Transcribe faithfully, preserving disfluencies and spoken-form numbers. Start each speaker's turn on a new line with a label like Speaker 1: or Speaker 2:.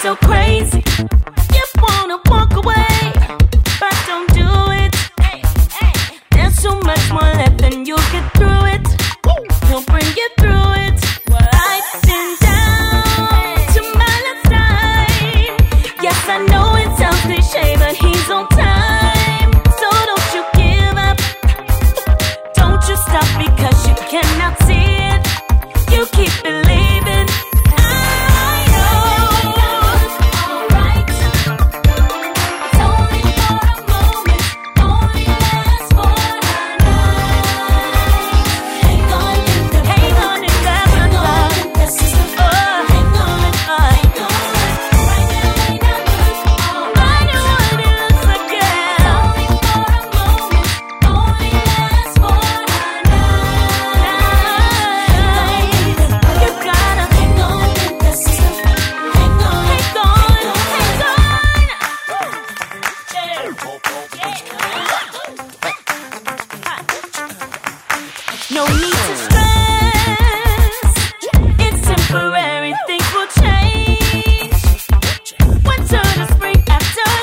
Speaker 1: so crazy. You wanna walk away, but don't do it. There's so much more left and you'll get through it. He'll bring you through it. I've been down to my last time. Yes, I know it sounds cliche, but he's on time. So don't you give up. Don't you stop because you cannot see it. You keep believing. I know. Alright. It's only for a moment. Only lasts for a night. Hang on in the hang on in the hang on. This is the fun. Hang on, hang on. Right now, right now, I know what it looks like. Yeah. Only for a moment. Only lasts for a night. You gotta hang on. This is the hang on, hang on, hang on. No need to